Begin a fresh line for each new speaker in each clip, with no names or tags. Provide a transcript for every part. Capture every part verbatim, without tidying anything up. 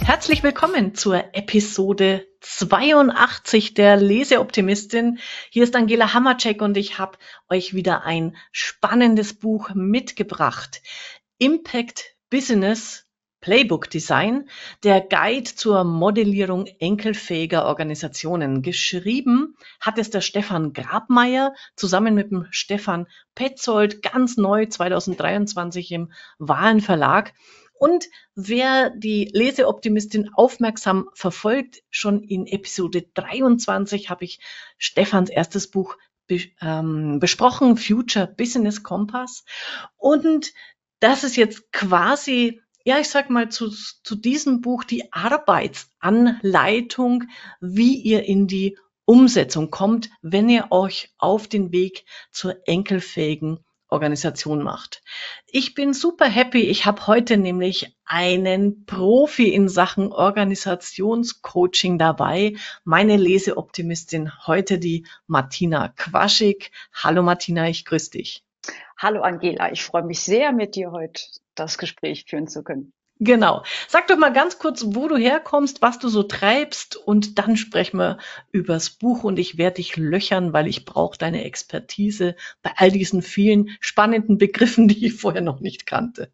Herzlich willkommen zur Episode zweiundachtzig der Leseoptimistin. Hier ist Angela Hammercheck und ich habe euch wieder ein spannendes Buch mitgebracht. Impact Business Playbook Design, der Guide zur Modellierung enkelfähiger Organisationen. Geschrieben hat es der Stefan Grabmeier zusammen mit dem Stefan Petzold, ganz neu zweitausenddreiundzwanzig im Wahlen Verlag. Und wer die Leseoptimistin aufmerksam verfolgt, schon in Episode dreiundzwanzig habe ich Stefans erstes Buch be ähm, besprochen, Future Business Compass. Und das ist jetzt quasi, ja, ich sag mal, zu, zu diesem Buch die Arbeitsanleitung, wie ihr in die Umsetzung kommt, wenn ihr euch auf den Weg zur enkelfähigen Organisation macht. Ich bin super happy. Ich habe heute nämlich einen Profi in Sachen Organisationscoaching dabei. Meine Leseoptimistin heute, die Martina Quaschik. Hallo Martina, ich grüße dich.
Hallo Angela, ich freue mich sehr, mit dir heute das Gespräch führen zu können.
Genau. Sag doch mal ganz kurz, wo du herkommst, was du so treibst und dann sprechen wir übers Buch und ich werde dich löchern, weil ich brauche deine Expertise bei all diesen vielen spannenden Begriffen, die ich vorher noch nicht kannte.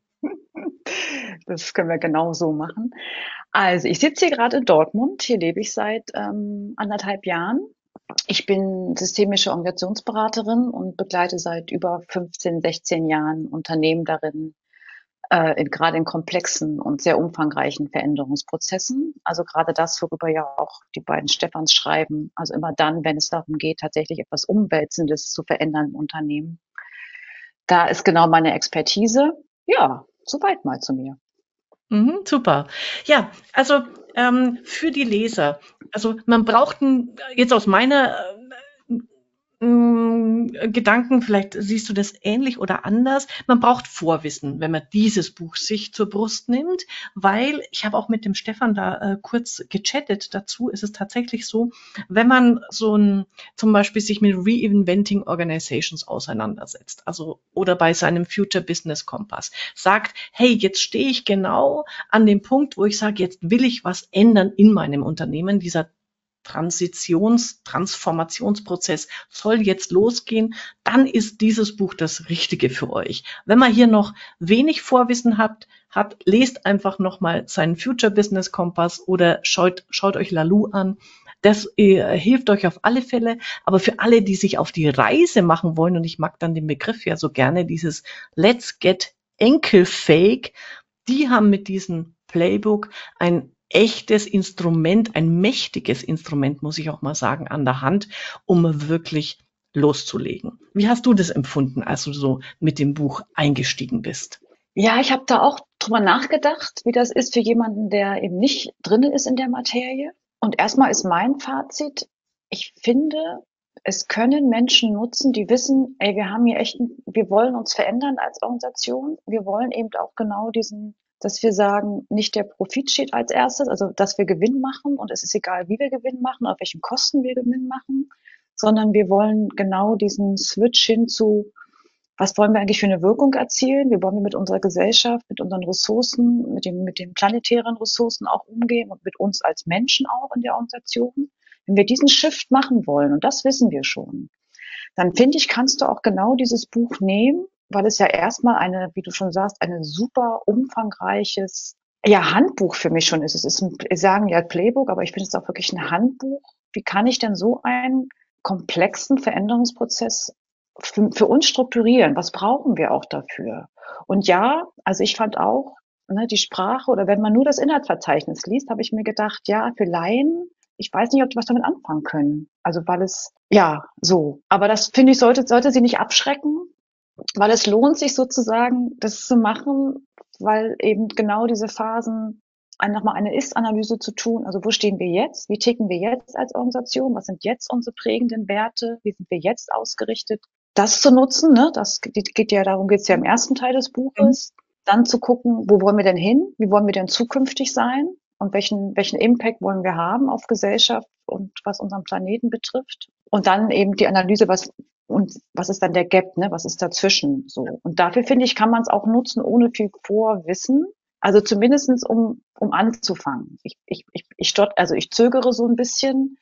Das können wir genau so machen. Also ich sitze hier gerade in Dortmund, hier lebe ich seit ähm, anderthalb Jahren. Ich bin systemische Organisationsberaterin und begleite seit über fünfzehn, sechzehn Jahren Unternehmen darin, äh, in, gerade in komplexen und sehr umfangreichen Veränderungsprozessen. Also gerade das, worüber ja auch die beiden Stefans schreiben. Also immer dann, wenn es darum geht, tatsächlich etwas Umwälzendes zu verändern im Unternehmen. Da ist genau meine Expertise. Ja, soweit mal zu mir.
Mhm, super. Ja, also ähm, für die Leser, also man braucht ein, jetzt aus meiner äh, Mm, Gedanken, vielleicht siehst du das ähnlich oder anders. Man braucht Vorwissen, wenn man dieses Buch sich zur Brust nimmt, weil ich habe auch mit dem Stefan da äh, kurz gechattet dazu. Ist es tatsächlich so, wenn man so ein, zum Beispiel sich mit Reinventing Organizations auseinandersetzt, also oder bei seinem Future Business Compass sagt, hey, jetzt stehe ich genau an dem Punkt, wo ich sage, jetzt will ich was ändern in meinem Unternehmen. Dieser Transitions-, Transformationsprozess soll jetzt losgehen, dann ist dieses Buch das Richtige für euch. Wenn man hier noch wenig Vorwissen habt, hat, lest einfach nochmal seinen Future Business Kompass oder schaut, schaut euch Lalou an. Das äh, hilft euch auf alle Fälle. Aber für alle, die sich auf die Reise machen wollen, und ich mag dann den Begriff ja so gerne, dieses Let's Get Enkelfähig, die haben mit diesem Playbook ein echtes Instrument, ein mächtiges Instrument, muss ich auch mal sagen, an der Hand, um wirklich loszulegen. Wie hast du das empfunden, als du so mit dem Buch eingestiegen bist?
Ja, ich habe da auch drüber nachgedacht, wie das ist für jemanden, der eben nicht drin ist in der Materie. Und erstmal ist mein Fazit, ich finde, es können Menschen nutzen, die wissen, ey, wir haben hier echt, ein, wir wollen uns verändern als Organisation. Wir wollen eben auch genau diesen, dass wir sagen, nicht der Profit steht als erstes, also dass wir Gewinn machen und es ist egal, wie wir Gewinn machen, auf welchen Kosten wir Gewinn machen, sondern wir wollen genau diesen Switch hin zu, was wollen wir eigentlich für eine Wirkung erzielen? Wie wollen wir mit unserer Gesellschaft, mit unseren Ressourcen, mit dem, mit den planetären Ressourcen auch umgehen und mit uns als Menschen auch in der Organisation? Wenn wir diesen Shift machen wollen, und das wissen wir schon, dann finde ich, kannst du auch genau dieses Buch nehmen, weil es ja erstmal eine, wie du schon sagst, eine super umfangreiches, ja, Handbuch für mich schon ist. Es ist ein, wir sagen ja Playbook, aber ich finde es auch wirklich ein Handbuch. Wie kann ich denn so einen komplexen Veränderungsprozess für, für uns strukturieren? Was brauchen wir auch dafür? Und ja, also ich fand auch, ne, die Sprache oder wenn man nur das Inhaltsverzeichnis liest, habe ich mir gedacht, ja, für Laien, ich weiß nicht, ob die was damit anfangen können. Also weil es, ja, so. Aber das finde ich, sollte, sollte sie nicht abschrecken, weil es lohnt sich sozusagen, das zu machen, weil eben genau diese Phasen, ein, nochmal eine Ist-Analyse zu tun. Also wo stehen wir jetzt? Wie ticken wir jetzt als Organisation? Was sind jetzt unsere prägenden Werte? Wie sind wir jetzt ausgerichtet? Das zu nutzen, ne? Das geht ja, darum geht es ja im ersten Teil des Buches. Dann zu gucken, wo wollen wir denn hin? Wie wollen wir denn zukünftig sein? Und welchen, welchen Impact wollen wir haben auf Gesellschaft und was unseren Planeten betrifft? Und dann eben die Analyse, was, und was ist dann der Gap, ne? Was ist dazwischen, so? Und dafür finde ich, kann man es auch nutzen, ohne viel Vorwissen. Also zumindestens um, um anzufangen. Ich, ich, ich, ich stott, also ich zögere so ein bisschen,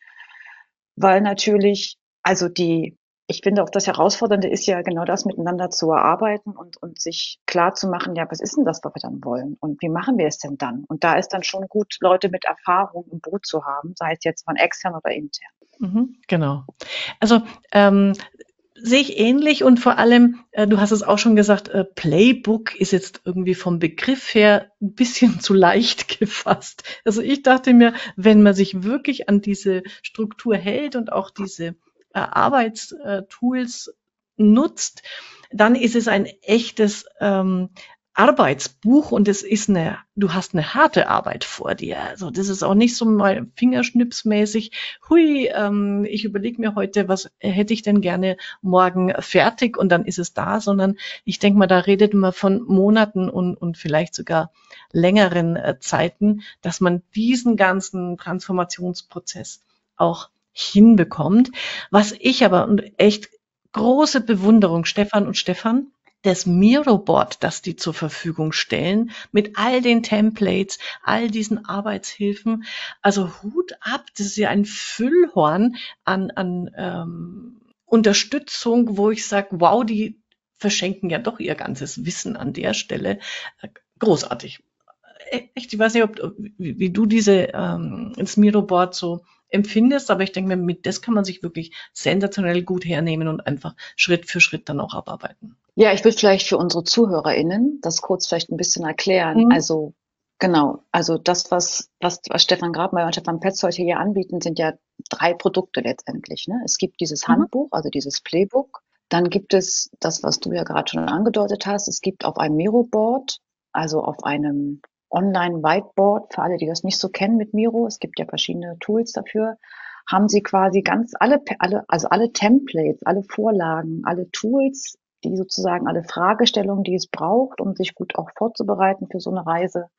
weil natürlich, also die, ich finde auch das Herausfordernde ist ja genau das, miteinander zu erarbeiten und, und sich klar zu machen, ja, was ist denn das, was wir dann wollen? Und wie machen wir es denn dann? Und da ist dann schon gut, Leute mit Erfahrung im Boot zu haben, sei es jetzt von extern oder intern.
Mhm, genau. Also, ähm, sehe ich ähnlich und vor allem, äh, du hast es auch schon gesagt, äh, Playbook ist jetzt irgendwie vom Begriff her ein bisschen zu leicht gefasst. Also ich dachte mir, wenn man sich wirklich an diese Struktur hält und auch diese äh, Arbeitstools nutzt, dann ist es ein echtes ähm, Arbeitsbuch und es ist eine, du hast eine harte Arbeit vor dir. Also das ist auch nicht so mal fingerschnipsmäßig, hui, ähm, ich überlege mir heute, was hätte ich denn gerne morgen fertig und dann ist es da, sondern ich denke mal, da redet man von Monaten und, und vielleicht sogar längeren äh, Zeiten, dass man diesen ganzen Transformationsprozess auch hinbekommt. Was ich aber und echt große Bewunderung, Stefan und Stefan, das Miro-Board, das die zur Verfügung stellen, mit all den Templates, all diesen Arbeitshilfen. Also Hut ab, das ist ja ein Füllhorn an, an ähm, Unterstützung, wo ich sage, wow, die verschenken ja doch ihr ganzes Wissen an der Stelle. Äh, Großartig. E- Echt, ich weiß nicht, ob, wie, wie du diese ähm, das Miro-Board so empfindest, aber ich denke mir, mit das kann man sich wirklich sensationell gut hernehmen und einfach Schritt für Schritt dann auch abarbeiten.
Ja, ich würde vielleicht für unsere ZuhörerInnen das kurz vielleicht ein bisschen erklären.
Mhm.
Also, genau, also das, was, was, was Stefan Grabmaier und Stefan Petz heute hier anbieten, sind ja drei Produkte letztendlich. Ne? Es gibt dieses
Mhm.
Handbuch, also dieses Playbook. Dann gibt es das, was du ja gerade schon angedeutet hast. Es gibt auf einem Miro-Board, also auf einem Online-Whiteboard, für alle, die das nicht so kennen mit Miro, es gibt ja verschiedene Tools dafür, haben sie quasi ganz alle, alle, also alle Templates, alle Vorlagen, alle Tools, die sozusagen alle Fragestellungen, die es braucht, um sich gut auch vorzubereiten für so eine Reise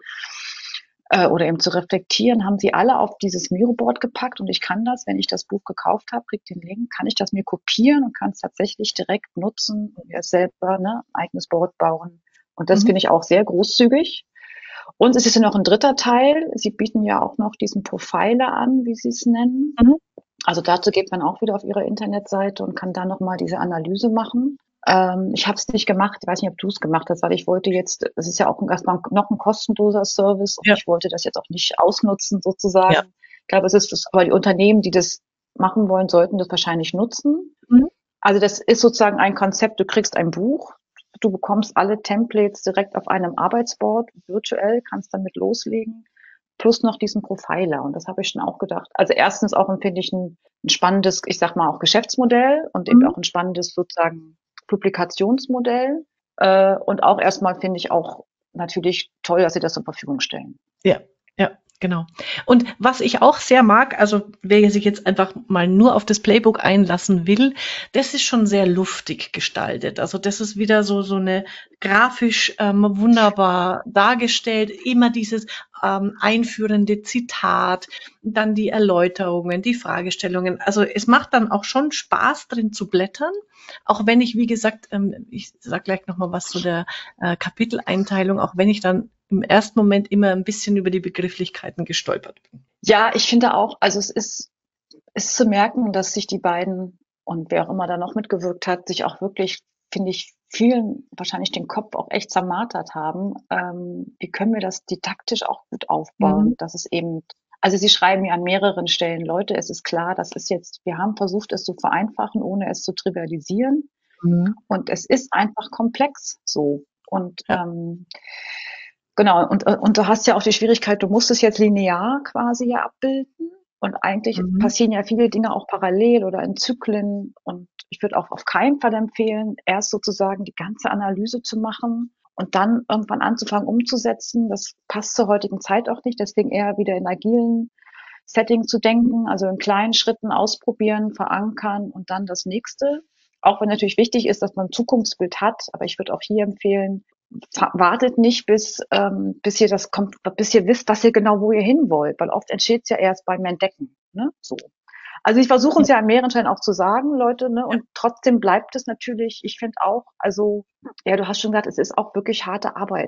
äh, oder eben zu reflektieren, haben sie alle auf dieses Miro-Board gepackt und ich kann das, wenn ich das Buch gekauft habe, kriege den Link, kann ich das mir kopieren und kann es tatsächlich direkt nutzen und mir selber ne, ein eigenes Board bauen. Und das
Mhm.
finde ich auch sehr großzügig. Und es ist ja noch ein dritter Teil. Sie bieten ja auch noch diesen Profiler an, wie Sie es nennen.
Mhm.
Also dazu geht man auch wieder auf ihre Internetseite und kann da nochmal diese Analyse machen. Ähm, ich habe es nicht gemacht, ich weiß nicht, ob du es gemacht hast, weil ich wollte jetzt, es ist ja auch erstmal noch ein kostenloser Service und
Ja,
ich wollte das jetzt auch nicht ausnutzen
ja.
sozusagen. Ich glaube, es ist, aber die Unternehmen, die das machen wollen, sollten das wahrscheinlich nutzen.
Mhm.
Also das ist sozusagen ein Konzept, du kriegst ein Buch, du bekommst alle Templates direkt auf einem Arbeitsboard, virtuell, kannst damit loslegen, plus noch diesen Profiler. Und das habe ich schon auch gedacht. Also erstens auch finde ich ein, ein spannendes, ich sag mal auch Geschäftsmodell und eben
Mhm.
auch ein spannendes sozusagen Publikationsmodell. Äh, und auch erstmal finde ich auch natürlich toll, dass sie das zur Verfügung stellen.
Ja, ja, genau. Und was ich auch sehr mag, also wer sich jetzt einfach mal nur auf das Playbook einlassen will, das ist schon sehr luftig gestaltet. Also das ist wieder so so eine grafisch ähm, wunderbar dargestellt, immer dieses ähm, einführende Zitat, dann die Erläuterungen, die Fragestellungen. Also es macht dann auch schon Spaß drin zu blättern, auch wenn ich, wie gesagt, ähm, ich sage gleich noch mal was zu der äh, Kapiteleinteilung, auch wenn ich dann im ersten Moment immer ein bisschen über die Begrifflichkeiten gestolpert bin.
Ja, ich finde auch, also es ist, ist zu merken, dass sich die beiden und wer auch immer da noch mitgewirkt hat, sich auch wirklich, finde ich, vielen wahrscheinlich den Kopf auch echt zermartert haben. Ähm, wie können wir das didaktisch auch gut
Mhm.
aufbauen, dass es eben, also sie schreiben ja an mehreren Stellen, Leute, es ist klar, das ist jetzt, wir haben versucht, es zu vereinfachen, ohne es zu trivialisieren.
Mhm.
Und es ist einfach komplex so. Und
Ja.
ähm, genau, und, und du hast ja auch die Schwierigkeit, du musst es jetzt linear quasi ja abbilden. Und eigentlich
Mhm.
passieren ja viele Dinge auch parallel oder in Zyklen. Und ich würde auch auf keinen Fall empfehlen, erst sozusagen die ganze Analyse zu machen und dann irgendwann anzufangen umzusetzen. Das passt zur heutigen Zeit auch nicht. Deswegen eher wieder in agilen Setting zu denken, also in kleinen Schritten ausprobieren, verankern und dann das nächste. Auch wenn natürlich wichtig ist, dass man ein Zukunftsbild hat. Aber ich würde auch hier empfehlen, wartet nicht, bis, ähm, bis ihr das kommt, bis ihr wisst, was ihr genau, wo ihr hin wollt, weil oft entsteht es ja erst beim Entdecken. Ne? So. Also ich versuche es ja an mehreren Stellen auch zu sagen, Leute, ne? Und trotzdem bleibt es natürlich, ich finde auch, also, ja, du hast schon gesagt, es ist auch wirklich harte Arbeit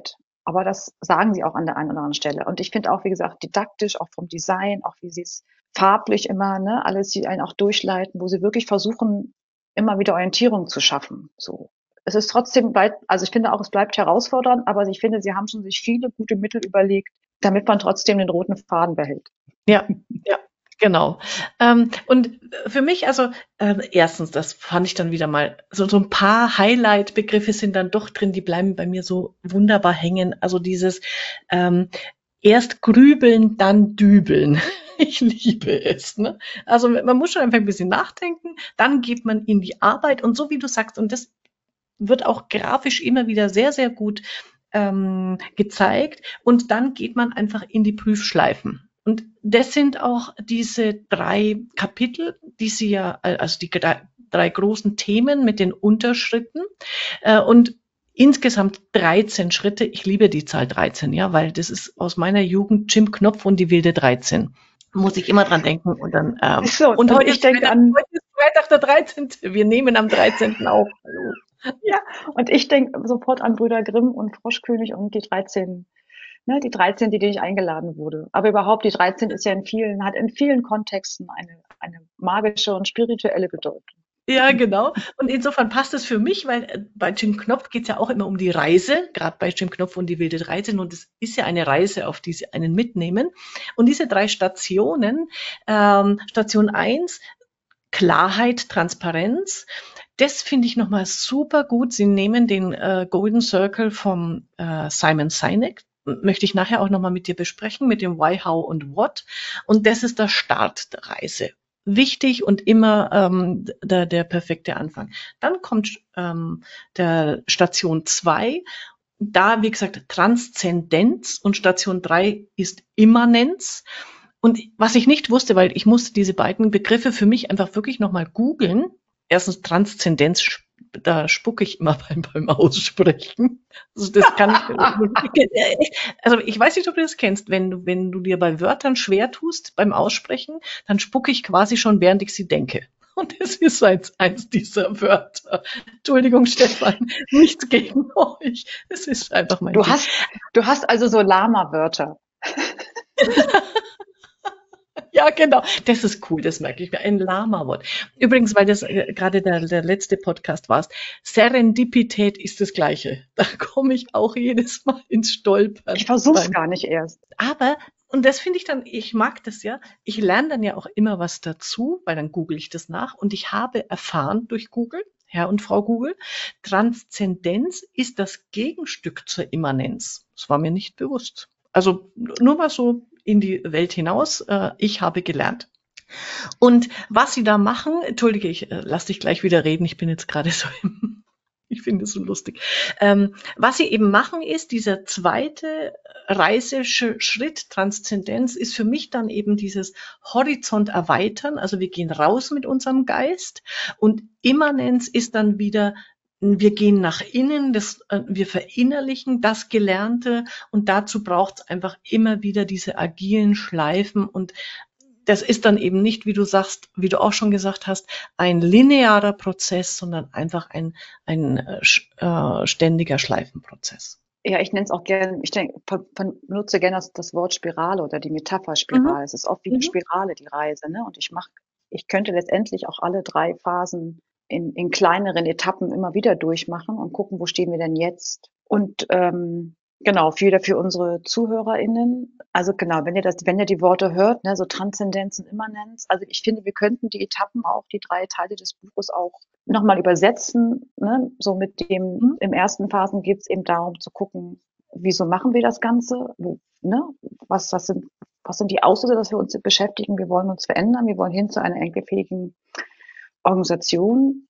Aber das sagen sie auch an der einen oder anderen Stelle. Und ich finde auch, wie gesagt, didaktisch, auch vom Design, auch wie sie es farblich immer, ne, alles sie einen auch durchleiten, wo sie wirklich versuchen, immer wieder Orientierung zu schaffen. So. Es ist trotzdem weit, also ich finde auch, es bleibt herausfordernd, aber ich finde, sie haben schon sich viele gute Mittel überlegt, damit man trotzdem den roten Faden behält.
Ja, ja, genau. Ähm, und für mich, also ähm, erstens, das fand ich dann wieder mal, so, so ein paar Highlight-Begriffe sind dann doch drin, die bleiben bei mir so wunderbar hängen. Also dieses ähm, erst grübeln, dann dübeln. Ich liebe es. Ne? Also man muss schon einfach ein bisschen nachdenken, dann geht man in die Arbeit und so wie du sagst, und das wird auch grafisch immer wieder sehr, sehr gut ähm, gezeigt. Und dann geht man einfach in die Prüfschleifen. Und das sind auch diese drei Kapitel, die sie ja, also die drei, drei großen Themen mit den Unterschritten. Äh, und insgesamt dreizehn Schritte. Ich liebe die Zahl dreizehn, ja, weil das ist aus meiner Jugend Jim Knopf und die wilde dreizehn. Muss ich immer dran denken und dann ähm,
So,
und
und
heute
ich
ist
denke
Freitag,
an,
heute ist Freitag der dreizehnte. Wir nehmen am dreizehnten auf. Hallo.
ja, und ich denke sofort an Brüder Grimm und Froschkönig und die dreizehn, ne, die dreizehn, die die ich eingeladen wurde. Aber überhaupt, die dreizehn ist ja in vielen, hat in vielen Kontexten eine, eine magische und spirituelle Bedeutung.
Ja, genau. Und insofern passt es für mich, weil äh, bei Jim Knopf geht es ja auch immer um die Reise, gerade bei Jim Knopf und die wilde dreizehn. Und es ist ja eine Reise, auf die sie einen mitnehmen. Und diese drei Stationen, ähm, Station eins, Klarheit, Transparenz, das finde ich nochmal super gut. Sie nehmen den äh, Golden Circle vom äh, Simon Sinek, möchte ich nachher auch nochmal mit dir besprechen, mit dem Why, How und What. Und das ist der Start der Reise. Wichtig und immer ähm, der, der perfekte Anfang. Dann kommt ähm, der Station zwei. Da, wie gesagt, Transzendenz und Station drei ist Immanenz. Und was ich nicht wusste, weil ich musste diese beiden Begriffe für mich einfach wirklich nochmal googeln. Erstens Transzendenz, da spucke ich immer beim, beim Aussprechen. Also das kann ich, also ich weiß nicht, ob du das kennst, wenn du, wenn du dir bei Wörtern schwer tust beim Aussprechen, dann spucke ich quasi schon, während ich sie denke. Und das ist eins, eins dieser Wörter. Entschuldigung, Stefan, nichts gegen euch. Es ist einfach mein
Du
Ding.
hast, du hast also so Lama-Wörter.
Ja, genau. Das ist cool, das merke ich mir. Ein Lama-Wort. Übrigens, weil das äh, gerade der, der letzte Podcast war, Serendipität ist das Gleiche. Da komme ich auch jedes Mal ins Stolpern.
Ich versuch's
beim-
gar nicht erst.
Aber, und das finde ich dann, ich mag das ja, ich lerne dann ja auch immer was dazu, weil dann google ich das nach und ich habe erfahren durch Google, Herr und Frau Google, Transzendenz ist das Gegenstück zur Immanenz. Das war mir nicht bewusst. Also nur mal so in die Welt hinaus. Äh, ich habe gelernt. Und was sie da machen, entschuldige, ich äh, lass dich gleich wieder reden. Ich bin jetzt gerade so im, ich finde es so lustig. Ähm, was sie eben machen ist, dieser zweite Reiseschritt, Transzendenz, ist für mich dann eben dieses Horizont erweitern. Also wir gehen raus mit unserem Geist und Immanenz ist dann wieder, wir gehen nach innen, das, äh, wir verinnerlichen das Gelernte und dazu braucht es einfach immer wieder diese agilen Schleifen und das ist dann eben nicht, wie du sagst, wie du auch schon gesagt hast, ein linearer Prozess, sondern einfach ein, ein äh, äh, ständiger Schleifenprozess.
Ja, ich nenne es auch gerne, ich denke, benutze gerne das, das Wort Spirale oder die Metapher Spirale.
Mhm.
Es ist oft wie eine
Mhm.
Spirale, die Reise, ne? Und ich mache, ich könnte letztendlich auch alle drei Phasen in, in kleineren Etappen immer wieder durchmachen und gucken, wo stehen wir denn jetzt? Und ähm, genau, für, für unsere ZuhörerInnen, also genau, wenn ihr das, wenn ihr die Worte hört, ne, so Transzendenz und Immanenz, also ich finde, wir könnten die Etappen auch, die drei Teile des Buches auch nochmal übersetzen, ne, so mit dem,
Mhm.
im ersten Phasen geht es eben darum zu gucken, wieso machen wir das Ganze, wo, ne, was, was sind, was sind die Auslöser, dass wir uns beschäftigen, wir wollen uns verändern, wir wollen hin zu einer enkelfähigen Organisation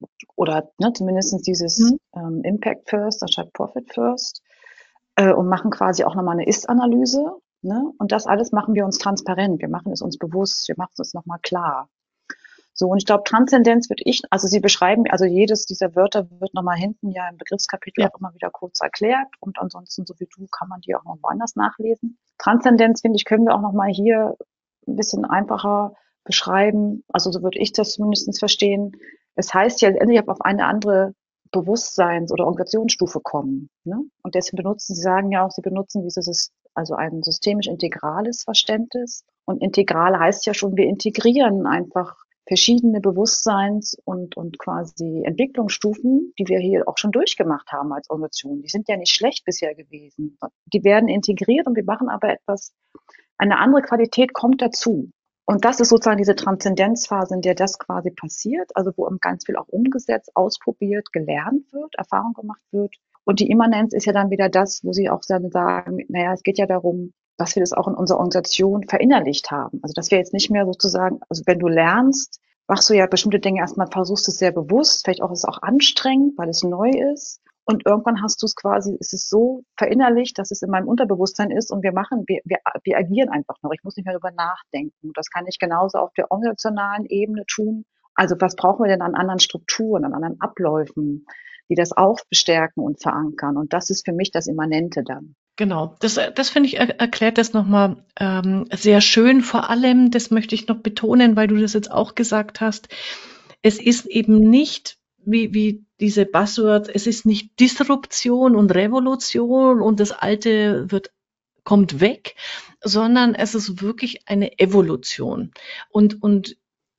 oder ne, zumindest dieses
Mhm.
ähm, Impact First anstatt Profit First äh, und machen quasi auch nochmal eine Ist-Analyse. Ne? Und das alles machen wir uns transparent, wir machen es uns bewusst, wir machen es uns nochmal klar. So, und ich glaube, Transzendenz würde ich, also Sie beschreiben, also jedes dieser Wörter wird nochmal hinten ja im Begriffskapitel
Ja.
auch immer wieder kurz erklärt und ansonsten, so wie du, kann man die auch noch woanders nachlesen. Transzendenz, finde ich, können wir auch nochmal hier ein bisschen einfacher beschreiben. Also so würde ich das zumindest verstehen. Es heißt ja endlich auf eine andere Bewusstseins- oder Organisationsstufe kommen. Ne? Und deswegen benutzen, Sie sagen ja auch, Sie benutzen dieses, also ein systemisch integrales Verständnis. Und integral heißt ja schon, wir integrieren einfach verschiedene Bewusstseins- und, und quasi Entwicklungsstufen, die wir hier auch schon durchgemacht haben als Organisation. Die sind ja nicht schlecht bisher gewesen. Die werden integriert und wir machen aber etwas, eine andere Qualität kommt dazu. Und das ist sozusagen diese Transzendenzphase, in der das quasi passiert, also wo ganz viel auch umgesetzt, ausprobiert, gelernt wird, Erfahrung gemacht wird. Und die Immanenz ist ja dann wieder das, wo Sie auch dann sagen, naja, es geht ja darum, dass wir das auch in unserer Organisation verinnerlicht haben. Also dass wir jetzt nicht mehr sozusagen, also wenn du lernst, machst du ja bestimmte Dinge erstmal, versuchst es sehr bewusst, vielleicht auch ist es auch anstrengend, weil es neu ist. Und irgendwann hast du es quasi, es ist so verinnerlicht, dass es in meinem Unterbewusstsein ist und wir machen, wir, wir, wir agieren einfach noch. Ich muss nicht mehr darüber nachdenken. Und das kann ich genauso auf der organisationalen Ebene tun. Also was brauchen wir denn an anderen Strukturen, an anderen Abläufen, die das auch bestärken und verankern? Und das ist für mich das Immanente dann.
Genau, das, äh, das finde ich, er, erklärt das nochmal ähm, sehr schön. Vor allem, das möchte ich noch betonen, weil du das jetzt auch gesagt hast, es ist eben nicht wie, wie diese Buzzwords, es ist nicht Disruption und Revolution und das Alte wird, kommt weg, sondern es ist wirklich eine Evolution. Und, und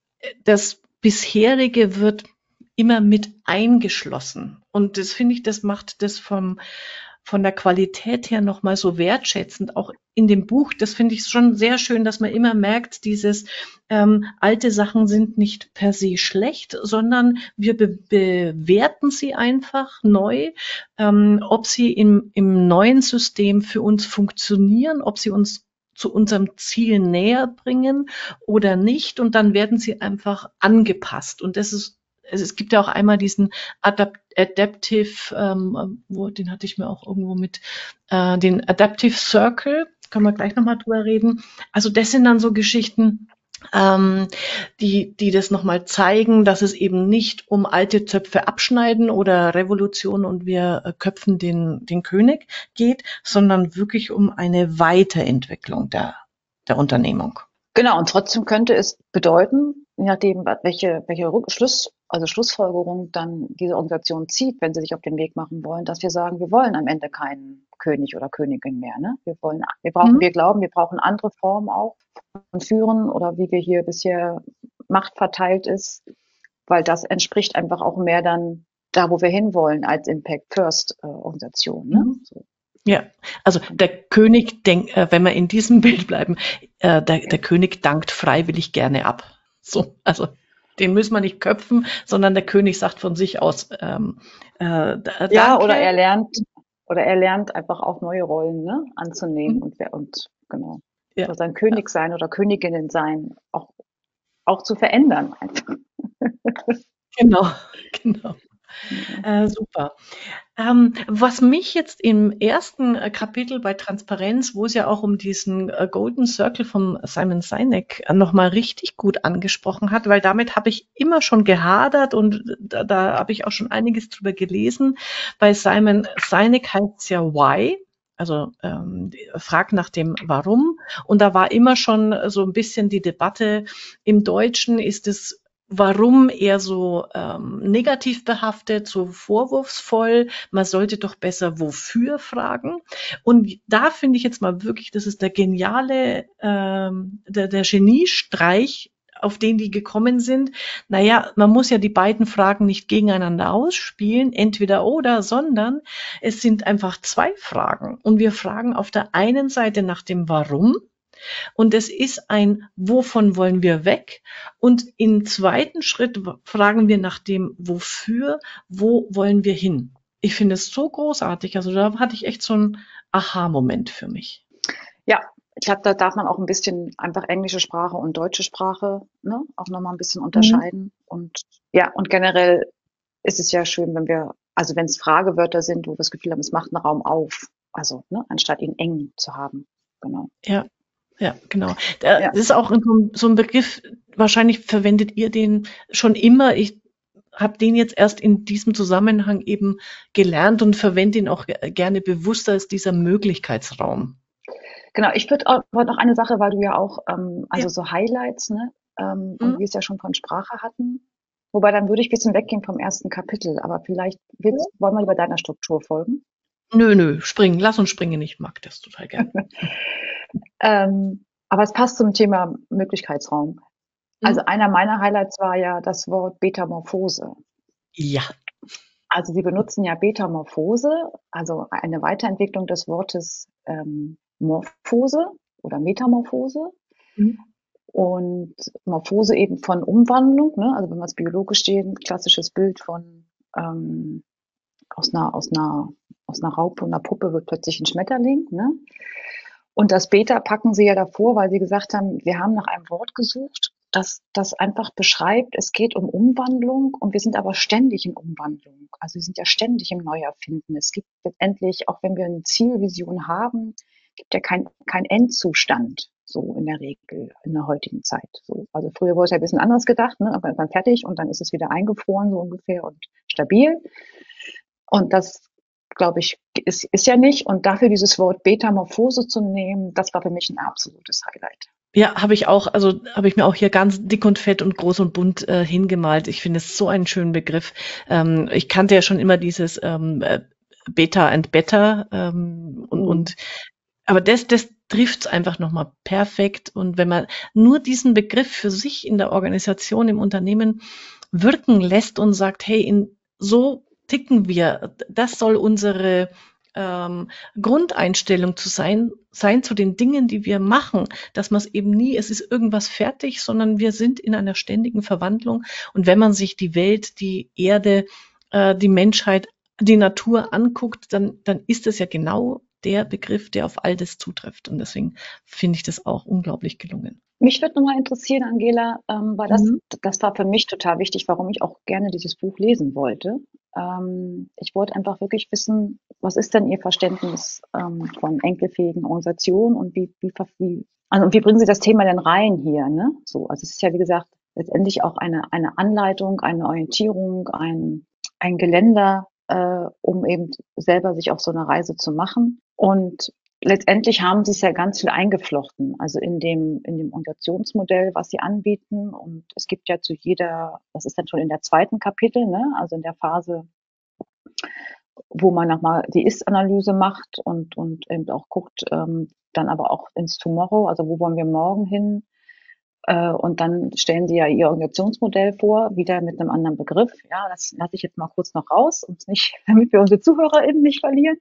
das bisherige wird immer mit eingeschlossen. Und das finde ich, das macht das vom, von der Qualität her nochmal so wertschätzend. Auch in dem Buch, das finde ich schon sehr schön, dass man immer merkt, dieses ähm, alte Sachen sind nicht per se schlecht, sondern wir be bewerten sie einfach neu, ähm, ob sie im, im neuen System für uns funktionieren, ob sie uns zu unserem Ziel näher bringen oder nicht. Und dann werden sie einfach angepasst. Und das ist, es gibt ja auch einmal diesen Adapt Adaptive, ähm, wo, den hatte ich mir auch irgendwo mit, äh, den Adaptive Circle, können wir gleich nochmal drüber reden. Also das sind dann so Geschichten, ähm, die, die das nochmal zeigen, dass es eben nicht um alte Zöpfe abschneiden oder Revolution und wir äh, köpfen den, den König geht, sondern wirklich um eine Weiterentwicklung der, der Unternehmung.
Genau, und trotzdem könnte es bedeuten, je nachdem, welche, welche Schluss, also Schlussfolgerung dann diese Organisation zieht, wenn sie sich auf den Weg machen wollen, dass wir sagen, wir wollen am Ende keinen König oder Königin mehr. Ne? Wir wollen, wir brauchen,
Mhm.
wir glauben, wir brauchen andere Formen auch von Führen oder wie wir hier bisher Macht verteilt ist, weil das entspricht einfach auch mehr dann da, wo wir hinwollen als Impact First äh, Organisation. Ne?
Mhm.
So.
Ja, also der König denkt, äh, wenn wir in diesem Bild bleiben, äh, der, der König dankt freiwillig gerne ab. So, also den müssen wir nicht köpfen, sondern der König sagt von sich aus, ähm, äh,
Ja, oder er
danke.
lernt, oder er lernt einfach auch neue Rollen, ne, anzunehmen
Mhm.
und, wer- und genau,
Ja,
so sein
ja,
König sein oder Königinnen sein auch, auch zu verändern einfach.
genau, genau. Äh, super. Ähm, was mich jetzt im ersten äh, Kapitel bei Transparenz, wo es ja auch um diesen äh, Golden Circle von Simon Sinek äh, nochmal richtig gut angesprochen hat, weil damit habe ich immer schon gehadert und da, da habe ich auch schon einiges drüber gelesen. Bei Simon Sinek heißt es ja Why. Also ähm, frag nach dem Warum. Und da war immer schon so ein bisschen die Debatte im Deutschen, ist es Warum eher so ähm, negativ behaftet, so vorwurfsvoll. Man sollte doch besser wofür fragen. Und da finde ich jetzt mal wirklich, das ist der geniale, ähm, der, der Geniestreich, auf den die gekommen sind. Naja, man muss ja die beiden Fragen nicht gegeneinander ausspielen, entweder oder, sondern es sind einfach zwei Fragen. Und wir fragen auf der einen Seite nach dem Warum. Und es ist ein, wovon wollen wir weg? Und im zweiten Schritt fragen wir nach dem, wofür, wo wollen wir hin? Ich finde es so großartig. Also da hatte ich echt so einen Aha-Moment für mich.
Ja, ich glaube, da darf man auch ein bisschen einfach englische Sprache und deutsche Sprache, ne, auch nochmal ein bisschen
Mhm.
unterscheiden. Und ja, und generell ist es ja schön, wenn wir, also wenn es Fragewörter sind, wo wir das Gefühl haben, es macht einen Raum auf. Also, ne, anstatt ihn eng zu haben. Genau.
Ja, ja, genau. Da-
Ja.
Das ist auch so ein so ein Begriff, wahrscheinlich verwendet ihr den schon immer. Ich habe den jetzt erst in diesem Zusammenhang eben gelernt und verwende ihn auch ge- gerne bewusster als dieser Möglichkeitsraum.
Genau, ich würde auch wollte noch eine Sache, weil du ja auch, ähm,
Ja.
also so Highlights, ne, ähm, und
Mhm.
wir es ja schon von Sprache hatten. Wobei, dann würde ich ein bisschen weggehen vom ersten Kapitel, aber vielleicht willst, wollen wir lieber deiner Struktur folgen.
Nö, nö, springen. Lass uns springen. Ich mag das total gern.
Ähm, aber es passt zum Thema Möglichkeitsraum. Also
Mhm.
einer meiner Highlights war ja das Wort Betamorphose.
Ja.
Also sie benutzen ja Betamorphose, also eine Weiterentwicklung des Wortes ähm, Morphose oder Metamorphose.
Mhm.
Und Morphose eben von Umwandlung, ne? Also wenn wir es biologisch sehen, klassisches Bild von ähm, aus einer, aus einer, aus einer Raupe und einer Puppe wird plötzlich ein Schmetterling, ne? Und das Beta packen sie ja davor, weil sie gesagt haben, wir haben nach einem Wort gesucht, das das einfach beschreibt, es geht um Umwandlung und wir sind aber ständig in Umwandlung. Also wir sind ja ständig im Neuerfinden. Es gibt letztendlich, auch wenn wir eine Zielvision haben, gibt ja kein, kein Endzustand, so in der Regel in der heutigen Zeit. So. Also früher wurde es ja ein bisschen anders gedacht, ne? Aber dann fertig und dann ist es wieder eingefroren, so ungefähr und stabil. Und das, glaube ich, ist, ist ja nicht. Und dafür dieses Wort Betamorphose zu nehmen, das war für mich ein absolutes Highlight.
Ja, habe ich auch, also habe ich mir auch hier ganz dick und fett und groß und bunt äh, hingemalt. Ich finde es so einen schönen Begriff. Ähm, ich kannte ja schon immer dieses ähm, äh, Beta and Better ähm, und,
Mhm.
und aber das, das trifft es einfach nochmal perfekt. Und wenn man nur diesen Begriff für sich in der Organisation, im Unternehmen wirken lässt und sagt, hey, in, so ticken wir, das soll unsere ähm, Grundeinstellung zu sein, sein zu den Dingen, die wir machen, dass man es eben nie, es ist irgendwas fertig, sondern wir sind in einer ständigen Verwandlung. Und wenn man sich die Welt, die Erde, äh, die Menschheit, die Natur anguckt, dann, dann ist es ja genau der Begriff, der auf all das zutrifft. Und deswegen finde ich das auch unglaublich gelungen.
Mich würde nochmal interessieren, Angela, ähm, weil das,
Mhm.
das war für mich total wichtig, warum ich auch gerne dieses Buch lesen wollte. Ähm, ich wollte einfach wirklich wissen, was ist denn Ihr Verständnis ähm, von enkelfähigen Organisationen und wie, wie, wie, also wie bringen Sie das Thema denn rein hier? Ne? So, also es ist ja, wie gesagt, letztendlich auch eine, eine Anleitung, eine Orientierung, ein, ein Geländer, äh, um eben selber sich auf so eine Reise zu machen. Und letztendlich haben sie es ja ganz viel eingeflochten, also in dem, in dem Organisationsmodell, was sie anbieten. Und es gibt ja zu jeder, das ist dann schon in der zweiten Kapitel, ne, also in der Phase, wo man nochmal die Ist-Analyse macht und, und eben auch guckt, ähm, dann aber auch ins Tomorrow, also wo wollen wir morgen hin? Äh, und dann stellen sie ja ihr Organisationsmodell vor, wieder mit einem anderen Begriff. Ja, das lasse ich jetzt mal kurz noch raus, um nicht, damit wir unsere ZuhörerInnen nicht verlieren.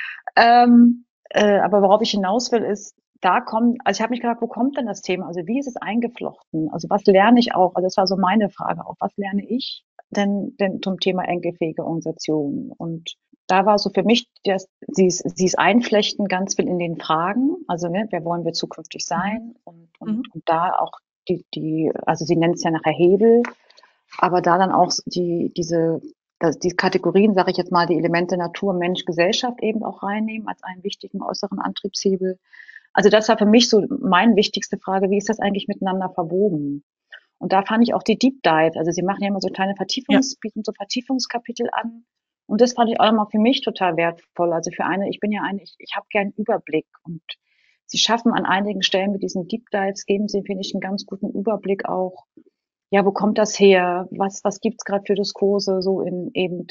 Ähm, äh, aber worauf ich hinaus will, ist, da kommt, also ich habe mich gefragt, wo kommt denn das Thema? Also wie ist es eingeflochten? Also was lerne ich auch? Also das war so meine Frage auch. Was lerne ich denn, denn zum Thema enkelfähige Organisation? Und da war so für mich, dass sie es, sie es einflechten ganz viel in den Fragen. Also ne, wer wollen wir zukünftig
Mhm.
sein? Und, und,
Mhm.
und da auch die, die, also sie nennt es ja nachher Hebel, aber da dann auch die, diese, die Kategorien, sage ich jetzt mal, die Elemente Natur, Mensch, Gesellschaft eben auch reinnehmen als einen wichtigen äußeren Antriebshebel. Also das war für mich so meine wichtigste Frage, wie ist das eigentlich miteinander verwoben? Und da fand ich auch die Deep Dive, also sie machen ja immer so kleine
Ja.
Vertiefungs, bieten so Vertiefungskapitel an. Und das fand ich auch nochmal für mich total wertvoll. Also für eine, ich bin ja eine, ich, ich habe gern Überblick und sie schaffen an einigen Stellen mit diesen Deep Dives, geben sie, finde ich, einen ganz guten Überblick auch, ja, wo kommt das her? Was, was gibt's gerade für Diskurse so in eben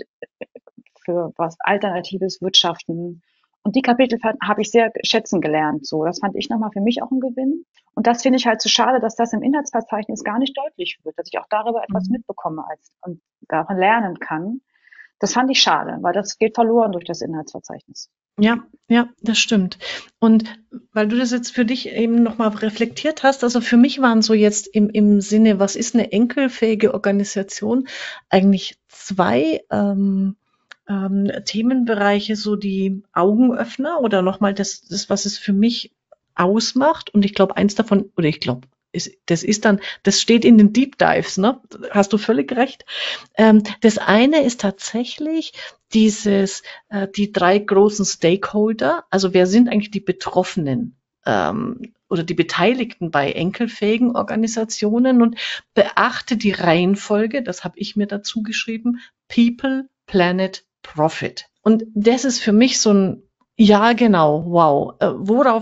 für was alternatives Wirtschaften? Und die Kapitel habe ich sehr schätzen gelernt. So, das fand ich nochmal für mich auch ein Gewinn. Und das finde ich halt so schade, dass das im Inhaltsverzeichnis gar nicht deutlich wird, dass ich auch darüber etwas
Mhm.
mitbekomme als und daran lernen kann. Das fand ich schade, weil das geht verloren durch das Inhaltsverzeichnis.
Ja, ja, das stimmt. Und weil du das jetzt für dich eben nochmal reflektiert hast, also für mich waren so jetzt im, im Sinne, was ist eine enkelfähige Organisation, eigentlich zwei ähm, ähm, Themenbereiche, so die Augenöffner oder nochmal das, das, was es für mich ausmacht. Und ich glaube, eins davon, oder ich glaube, ist, das ist dann, das steht in den Deep Dives, ne? Hast du völlig recht. Ähm, das eine ist tatsächlich dieses, äh, die drei großen Stakeholder, also wer sind eigentlich die Betroffenen ähm, oder die Beteiligten bei enkelfähigen Organisationen und beachte die Reihenfolge, das habe ich mir dazu geschrieben, People, Planet, Profit. Und das ist für mich so ein, ja genau, wow, äh, worauf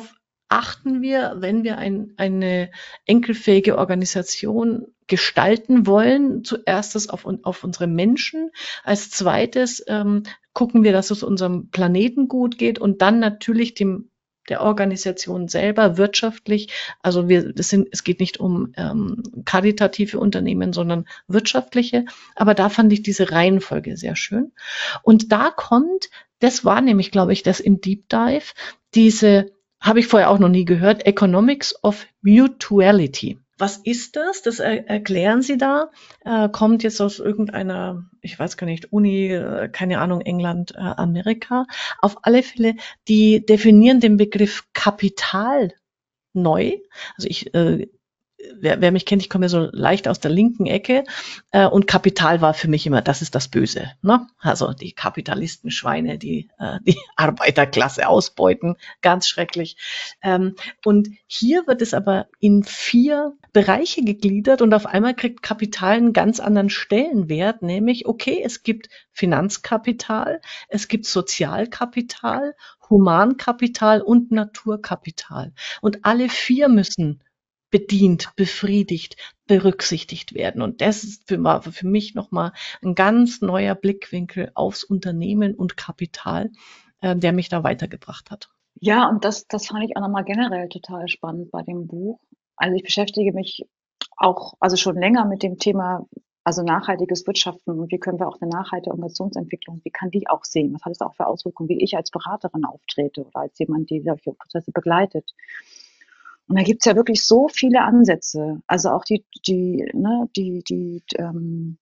achten wir, wenn wir ein, eine enkelfähige Organisation gestalten wollen, zuerstes auf, auf unsere Menschen, als zweites ähm, gucken wir, dass es unserem Planeten gut geht und dann natürlich dem der Organisation selber wirtschaftlich. Also wir, das sind, es geht nicht um ähm, karitative Unternehmen, sondern wirtschaftliche. Aber da fand ich diese Reihenfolge sehr schön. Und da kommt, das war nämlich, glaube ich, das im Deep Dive, diese, habe ich vorher auch noch nie gehört, Economics of Mutuality. Was ist das? Das er erklären Sie da. Äh, kommt jetzt aus irgendeiner, ich weiß gar nicht, Uni, äh, keine Ahnung, England, äh, Amerika. Auf alle Fälle, die definieren den Begriff Kapital neu. Also ich, äh, wer, wer mich kennt, ich komme ja so leicht aus der linken Ecke äh, und Kapital war für mich immer, das ist das Böse. Ne? Also die Kapitalistenschweine, die äh, die Arbeiterklasse ausbeuten, ganz schrecklich. Ähm, und hier wird es aber in vier Bereiche gegliedert und auf einmal kriegt Kapital einen ganz anderen Stellenwert, nämlich, okay, es gibt Finanzkapital, es gibt Sozialkapital, Humankapital und Naturkapital. Und alle vier müssen bedient, befriedigt, berücksichtigt werden. Und das ist für, war für mich nochmal ein ganz neuer Blickwinkel aufs Unternehmen und Kapital, äh, der mich da weitergebracht hat.
Ja, und das, das fand ich auch nochmal generell total spannend bei dem Buch. Also ich beschäftige mich auch, also schon länger mit dem Thema, also nachhaltiges Wirtschaften und wie können wir auch eine nachhaltige Organisationsentwicklung, wie kann die auch sehen? Was hat es auch für Auswirkungen, wie ich als Beraterin auftrete oder als jemand, die solche Prozesse begleitet? Und da gibt's ja wirklich so viele Ansätze. Also auch die, die, ne, die, die, ähm,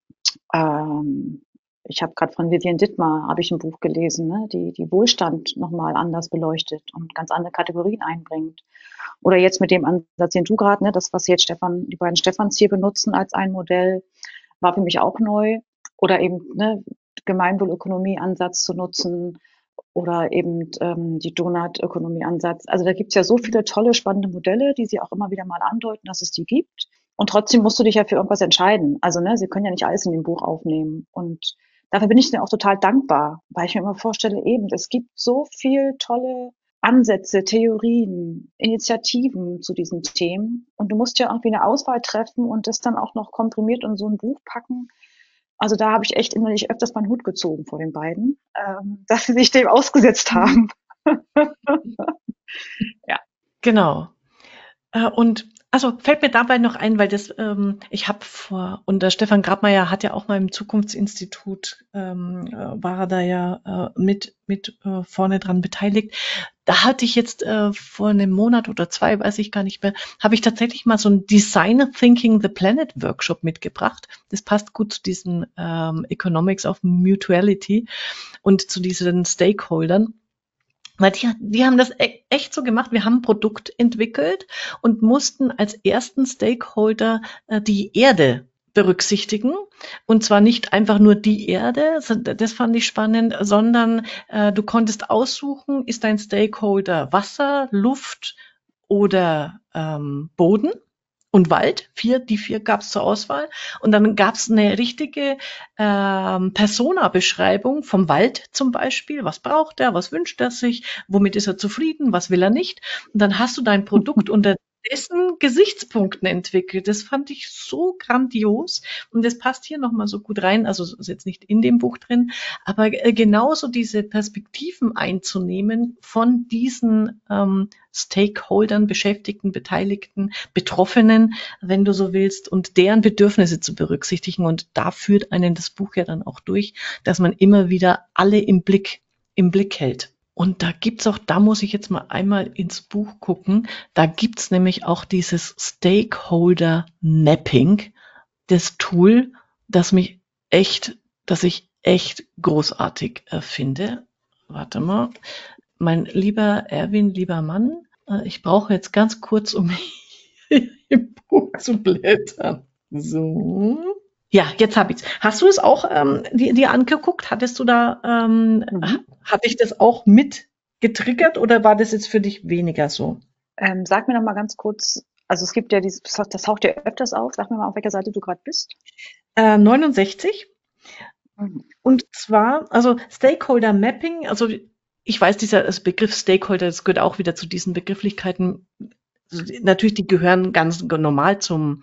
ähm, ich habe gerade von Vivian Dittmar habe ich ein Buch gelesen, ne, die die Wohlstand nochmal anders beleuchtet und ganz andere Kategorien einbringt. Oder jetzt mit dem Ansatz, den du gerade, ne, das, was jetzt Stefan, die beiden Stefans hier benutzen als ein Modell, war für mich auch neu. Oder eben ne, Gemeinwohlökonomie-Ansatz zu nutzen oder eben ähm, die Donut-Ökonomie-Ansatz. Also da gibt's ja so viele tolle, spannende Modelle, die sie auch immer wieder mal andeuten, dass es die gibt. Und trotzdem musst du dich ja für irgendwas entscheiden. Also ne, sie können ja nicht alles in dem Buch aufnehmen. Und dafür bin ich mir auch total dankbar, weil ich mir immer vorstelle, eben, es gibt so viel tolle Ansätze, Theorien, Initiativen zu diesen Themen. Und du musst ja irgendwie eine Auswahl treffen und das dann auch noch komprimiert in so ein Buch packen. Also da habe ich echt innerlich öfters meinen Hut gezogen vor den beiden, ähm, dass sie sich dem ausgesetzt haben. Ja.
Genau. Äh, und also fällt mir dabei noch ein, weil das, ähm, ich habe vor, und der Stefan Grabmeier hat ja auch mal im Zukunftsinstitut, ähm, äh, war er da ja äh, mit, mit äh, vorne dran beteiligt. Da hatte ich jetzt äh, vor einem Monat oder zwei, weiß ich gar nicht mehr, habe ich tatsächlich mal so ein Design Thinking the Planet Workshop mitgebracht. Das passt gut zu diesen ähm, Economics of Mutuality und zu diesen Stakeholdern. Weil die, die haben das e- echt so gemacht. Wir haben ein Produkt entwickelt und mussten als ersten Stakeholder äh, die Erde berücksichtigen. Und zwar nicht einfach nur die Erde, so- das fand ich spannend, sondern äh, du konntest aussuchen, ist dein Stakeholder Wasser, Luft oder ähm, Boden und Wald. Vier, die vier gab es zur Auswahl. Und dann gab es eine richtige ähm, Persona-Beschreibung vom Wald zum Beispiel. Was braucht er? Was wünscht er sich? Womit ist er zufrieden? Was will er nicht? Und dann hast du dein Produkt unter dessen Gesichtspunkten entwickelt. Das fand ich so grandios. Und das passt hier nochmal so gut rein. Also ist jetzt nicht in dem Buch drin, aber äh, genauso diese Perspektiven einzunehmen von diesen ähm, Stakeholdern, Beschäftigten, Beteiligten, Betroffenen, wenn du so willst, und deren Bedürfnisse zu berücksichtigen. Und da führt einen das Buch ja dann auch durch, dass man immer wieder alle im Blick, im Blick hält. Und da gibt's auch, da muss ich jetzt mal einmal ins Buch gucken, da gibt's nämlich auch dieses Stakeholder Mapping, das Tool, das mich echt, das ich echt großartig äh, finde. Warte mal, mein lieber Erwin, lieber Mann, äh, ich brauche jetzt ganz kurz, um im Buch zu blättern. So. Ja, jetzt habe ich's. Hast du es auch ähm, dir, dir angeguckt? Hattest du da, ähm,
Mhm.
hat dich das auch mit getriggert oder war das jetzt für dich weniger so?
Ähm, sag mir noch mal ganz kurz, also es gibt ja dieses, das taucht ja öfters auf. Sag mir mal, auf welcher Seite du gerade bist.
Äh, neunundsechzig.
Mhm.
Und zwar, also Stakeholder Mapping, also ich weiß, dieser das Begriff Stakeholder, das gehört auch wieder zu diesen Begrifflichkeiten. Natürlich, die gehören ganz normal zum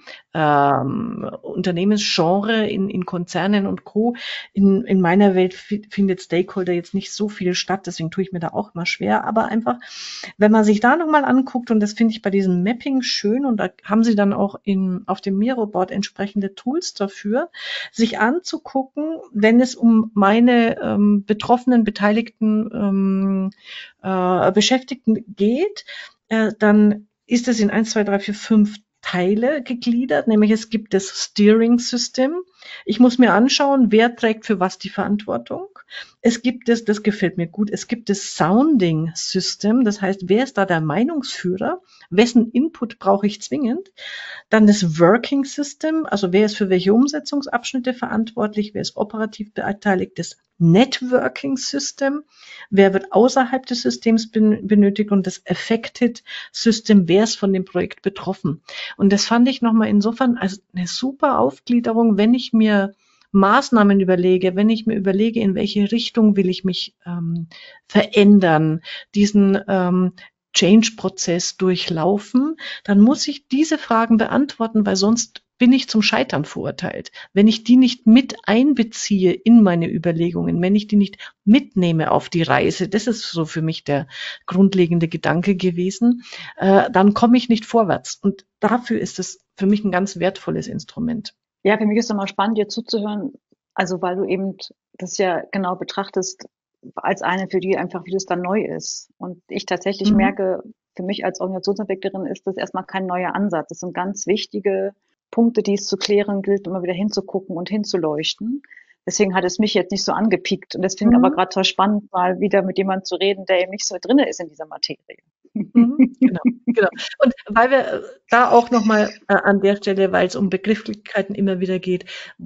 ähm, Unternehmensgenre in, in Konzernen und Co. In, in meiner Welt fi- findet Stakeholder jetzt nicht so viel statt, deswegen tue ich mir da auch immer schwer. Aber einfach, wenn man sich da nochmal anguckt, und das finde ich bei diesem Mapping schön, und da haben sie dann auch in, auf dem Miro-Board entsprechende Tools dafür, sich anzugucken, wenn es um meine ähm, betroffenen, beteiligten ähm, äh, Beschäftigten geht, äh, dann ist es in eins, zwei, drei, vier, fünf Teile gegliedert, nämlich es gibt das Steering System. Ich muss mir anschauen, wer trägt für was die Verantwortung. Es gibt es, das gefällt mir gut, es gibt das Sounding System, das heißt, wer ist da der Meinungsführer? Wessen Input brauche ich zwingend? Dann das Working System, also wer ist für welche Umsetzungsabschnitte verantwortlich, wer ist operativ beteiligt, das Networking System, wer wird außerhalb des Systems ben- benötigt, und das Affected System, wer ist von dem Projekt betroffen. Und das fand ich nochmal insofern als eine super Aufgliederung, wenn ich mir Maßnahmen überlege, wenn ich mir überlege, in welche Richtung will ich mich ähm, verändern, diesen ähm, Change-Prozess durchlaufen, dann muss ich diese Fragen beantworten, weil sonst bin ich zum Scheitern verurteilt. Wenn ich die nicht mit einbeziehe in meine Überlegungen, wenn ich die nicht mitnehme auf die Reise, das ist so für mich der grundlegende Gedanke gewesen, äh, dann komme ich nicht vorwärts. Und dafür ist es für mich ein ganz wertvolles Instrument.
Ja, für mich ist es immer spannend, dir zuzuhören. Also, weil du eben das ja genau betrachtest als eine, für die einfach vieles dann neu ist. Und ich tatsächlich
Mhm.
merke, für mich als Organisationsentwicklerin ist das erstmal kein neuer Ansatz. Das sind ganz wichtige Punkte, die es zu klären gilt, immer wieder hinzugucken und hinzuleuchten. Deswegen hat es mich jetzt nicht so angepiekt. Und das finde ich aber
Mhm.
gerade toll spannend, mal wieder mit jemandem zu reden, der eben nicht so drinne ist in dieser Materie.
Mhm. Genau, genau. Und weil wir äh, da auch nochmal äh, an der Stelle, weil es um Begrifflichkeiten immer wieder geht,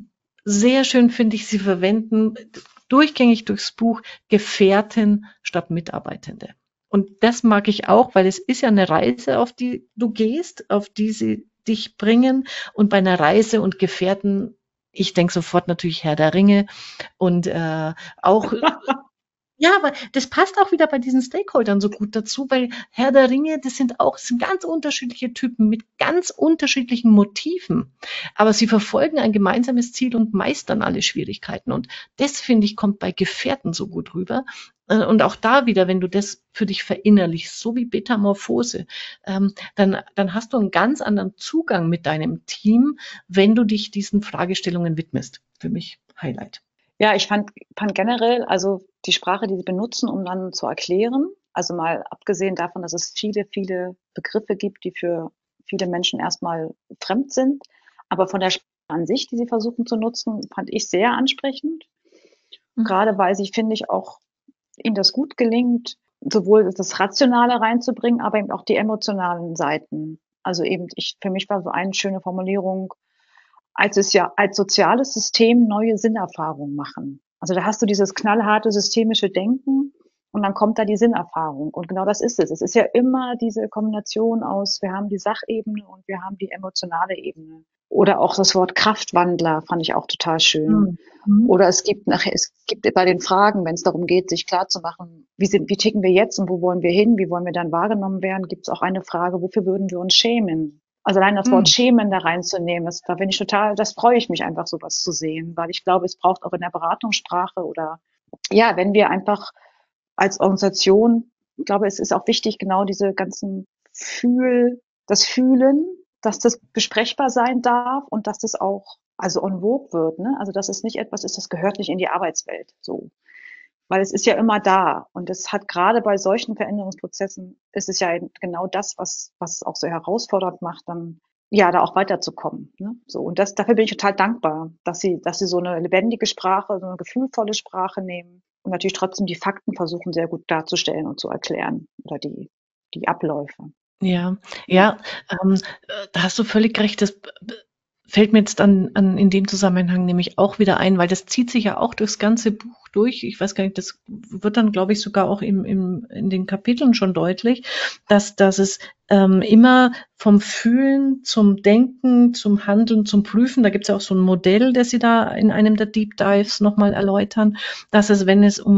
sehr schön finde ich, Sie verwenden durchgängig durchs Buch Gefährten statt Mitarbeitende. Und das mag ich auch, weil es ist ja eine Reise, auf die du gehst, auf die sie dich bringen. Und bei einer Reise und Gefährten, ich denke sofort natürlich Herr der Ringe und äh, auch ja, aber das passt auch wieder bei diesen Stakeholdern so gut dazu, weil Herr der Ringe, das sind auch, das sind ganz unterschiedliche Typen mit ganz unterschiedlichen Motiven. Aber sie verfolgen ein gemeinsames Ziel und meistern alle Schwierigkeiten. Und das, finde ich, kommt bei Gefährten so gut rüber. Äh, Und auch da wieder, wenn du das für dich verinnerlichst, so wie Metamorphose, ähm, dann, dann hast du einen ganz anderen Zugang mit deinem Team, wenn du dich diesen Fragestellungen widmest. Für mich Highlight.
Ja, ich fand, fand generell, also die Sprache, die sie benutzen, um dann zu erklären, also mal abgesehen davon, dass es viele, viele Begriffe gibt, die für viele Menschen erstmal fremd sind, aber von der Sprache an sich, die sie versuchen zu nutzen, fand ich sehr ansprechend. Gerade weil sie, finde ich, auch ihnen das gut gelingt, sowohl das Rationale reinzubringen, aber eben auch die emotionalen Seiten. Also eben, ich, für mich war so eine schöne Formulierung, als es ja als soziales System neue Sinnerfahrungen machen. Also da hast du dieses knallharte systemische Denken und dann kommt da die Sinnerfahrung. Und genau das ist es. Es ist ja immer diese Kombination aus, wir haben die Sachebene und wir haben die emotionale Ebene. Oder auch das Wort Kraftwandler fand ich auch total schön.
Mhm.
Oder es gibt nachher, es gibt bei den Fragen, wenn es darum geht, sich klarzumachen, wie sind, wie ticken wir jetzt und wo wollen wir hin, wie wollen wir dann wahrgenommen werden, gibt es auch eine Frage, wofür würden wir uns schämen? Also allein das Wort
Mhm.
schämen da reinzunehmen, das, da bin ich total, das freue ich mich einfach, sowas zu sehen, weil ich glaube, es braucht auch in der Beratungssprache oder ja, wenn wir einfach als Organisation, ich glaube, es ist auch wichtig, genau diese ganzen Fühl, das Fühlen, dass das besprechbar sein darf und dass das auch also en vogue wird, ne? Also dass es nicht etwas ist, das gehört nicht in die Arbeitswelt, so. Weil es ist ja immer da. Und es hat gerade bei solchen Veränderungsprozessen ist es ja genau das, was, was es auch so herausfordernd macht, dann ja, da auch weiterzukommen. Ne? So. Und das, dafür bin ich total dankbar, dass sie, dass sie so eine lebendige Sprache, so eine gefühlvolle Sprache nehmen und natürlich trotzdem die Fakten versuchen, sehr gut darzustellen und zu erklären oder die, die Abläufe.
Ja,
Ja.
ja, ähm, äh, da hast du völlig recht. Das b- b- fällt mir jetzt an, an in dem Zusammenhang nämlich auch wieder ein, weil das zieht sich ja auch durchs ganze Buch durch. Ich weiß gar nicht, das wird dann, glaube ich, sogar auch im, im, in den Kapiteln schon deutlich, dass, dass es ähm, immer vom Fühlen zum Denken, zum Handeln, zum Prüfen, da gibt es ja auch so ein Modell, das Sie da in einem der Deep Dives nochmal erläutern, dass es, wenn es um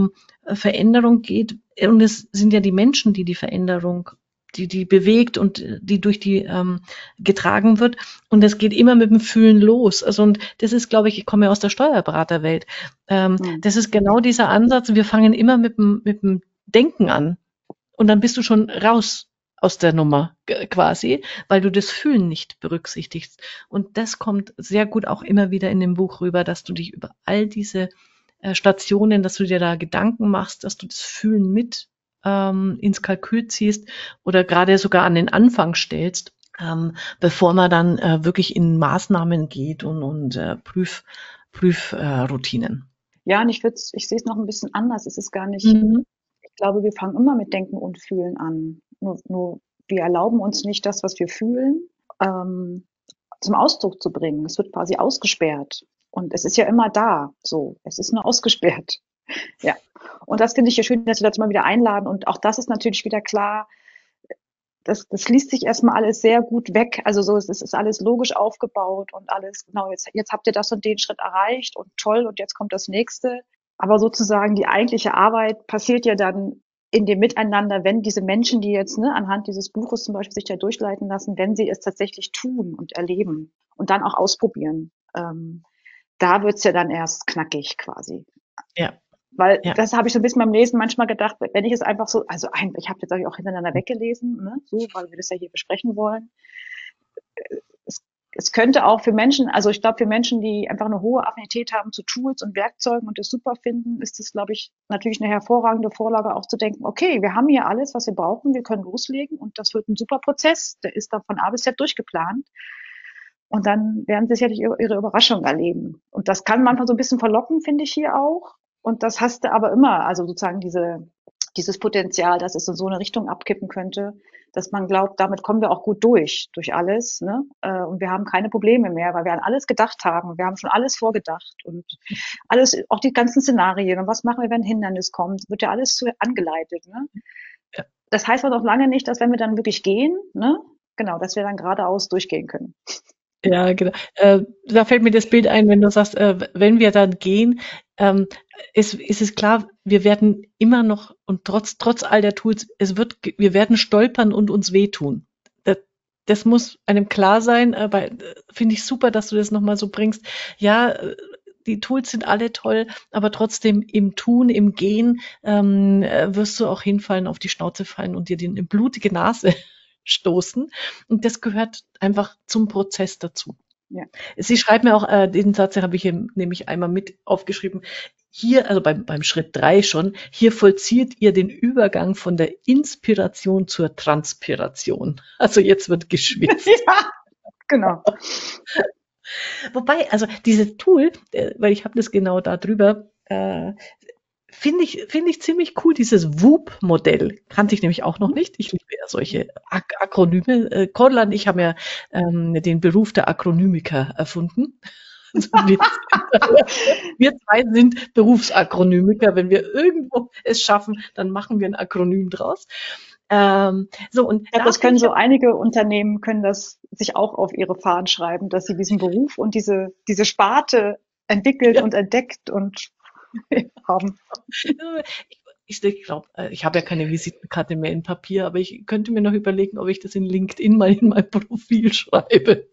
äh, Veränderung geht. Und es sind ja die Menschen, die die Veränderung, die die bewegt und äh, die durch die ähm, getragen wird. Und es geht immer mit dem Fühlen los. Also und das ist, glaube ich, ich komme ja aus der Steuerberaterwelt. Ähm,
Hm.
das ist genau dieser Ansatz. Wir fangen immer mit dem, mit dem Denken an. Und dann bist du schon raus aus der Nummer g- quasi, weil du das Fühlen nicht berücksichtigst. Und das kommt sehr gut auch immer wieder in dem Buch rüber, dass du dich über all diese äh, Stationen, dass du dir da Gedanken machst, dass du das Fühlen mit ähm, ins Kalkül ziehst oder gerade sogar an den Anfang stellst, ähm, bevor man dann äh, wirklich in Maßnahmen geht und, und äh, Prüf, Prüfroutinen. Äh, Routinen.
Ja, und ich würde ich sehe es noch ein bisschen anders. Es ist gar nicht,
Mhm.
ich glaube, wir fangen immer mit Denken und Fühlen an. Nur, nur wir erlauben uns nicht das, was wir fühlen, ähm, zum Ausdruck zu bringen. Es wird quasi ausgesperrt. Und es ist ja immer da. So, es ist nur ausgesperrt. Ja. Und das finde ich ja schön, dass wir das mal wieder einladen. Und auch das ist natürlich wieder klar. Das, das liest sich erstmal alles sehr gut weg. Also so, es ist, ist alles logisch aufgebaut und alles, genau, jetzt, jetzt habt ihr das und den Schritt erreicht und toll und jetzt kommt das nächste. Aber sozusagen die eigentliche Arbeit passiert ja dann in dem Miteinander, wenn diese Menschen, die jetzt ne, anhand dieses Buches zum Beispiel sich da durchleiten lassen, wenn sie es tatsächlich tun und erleben und dann auch ausprobieren. Ähm, da wird's ja dann erst knackig quasi.
Ja,
Weil
ja.
das habe ich so ein bisschen beim Lesen manchmal gedacht, wenn ich es einfach so, also ein, ich habe jetzt auch hintereinander weggelesen, ne, so, weil wir das ja hier besprechen wollen. Es, es könnte auch für Menschen, also ich glaube, für Menschen, die einfach eine hohe Affinität haben zu Tools und Werkzeugen und das super finden, ist das, glaube ich, natürlich eine hervorragende Vorlage auch zu denken, okay, wir haben hier alles, was wir brauchen, wir können loslegen und das wird ein super Prozess, der ist dann von A bis Z durchgeplant. Und dann werden sie sicherlich ihre, ihre Überraschung erleben. Und das kann manchmal so ein bisschen verlocken, finde ich hier auch. Und das hast du aber immer, also sozusagen diese, dieses Potenzial, dass es in so eine Richtung abkippen könnte, dass man glaubt, damit kommen wir auch gut durch, durch alles. Ne? Äh, Und wir haben keine Probleme mehr, weil wir an alles gedacht haben. Wir haben schon alles vorgedacht und alles, auch die ganzen Szenarien. Und was machen wir, wenn ein Hindernis kommt? Wird ja alles zu angeleitet. Ne?
Ja.
Das heißt aber noch lange nicht, dass wenn wir dann wirklich gehen, ne? Genau, dass wir dann geradeaus durchgehen können.
Ja, genau. Äh, da fällt mir das Bild ein, wenn du sagst, äh, wenn wir dann gehen, ähm, ist, ist es klar, wir werden immer noch und trotz, trotz all der Tools, es wird, ge- wir werden stolpern und uns wehtun. Das, das muss einem klar sein, aber äh, finde ich super, dass du das nochmal so bringst. Ja, äh, die Tools sind alle toll, aber trotzdem im Tun, im Gehen, ähm, äh, wirst du auch hinfallen, auf die Schnauze fallen und dir die blutige Nase stoßen. Und das gehört einfach zum Prozess dazu.
Ja.
Sie schreibt mir auch, äh, den Satz habe ich hier nämlich einmal mit aufgeschrieben. Hier, also beim, beim Schritt drei schon, hier vollzieht ihr den Übergang von der Inspiration zur Transpiration. Also jetzt wird geschwitzt.
Ja, genau.
Wobei, also dieses Tool, äh, weil ich habe das genau da drüber, äh, finde ich, finde ich ziemlich cool, dieses WOOP-Modell. Kannte ich nämlich auch noch nicht. Ich liebe ja solche Ak Akronyme. Äh, Cordula und ich haben ja ähm, den Beruf der Akronymiker erfunden. Also wir, wir zwei sind Berufsakronymiker. Wenn wir irgendwo es schaffen, dann machen wir ein Akronym draus. Ähm, so, und
Ich glaube,
da
das
finde
können
ich
so
ja,
einige Unternehmen können das sich auch auf ihre Fahnen schreiben, dass sie diesen Beruf und diese, diese Sparte entwickelt
ja,
und entdeckt und haben.
ich, ich glaube, ich habe ja keine Visitenkarte mehr in Papier, aber ich könnte mir noch überlegen, ob ich das in LinkedIn mal in mein Profil schreibe.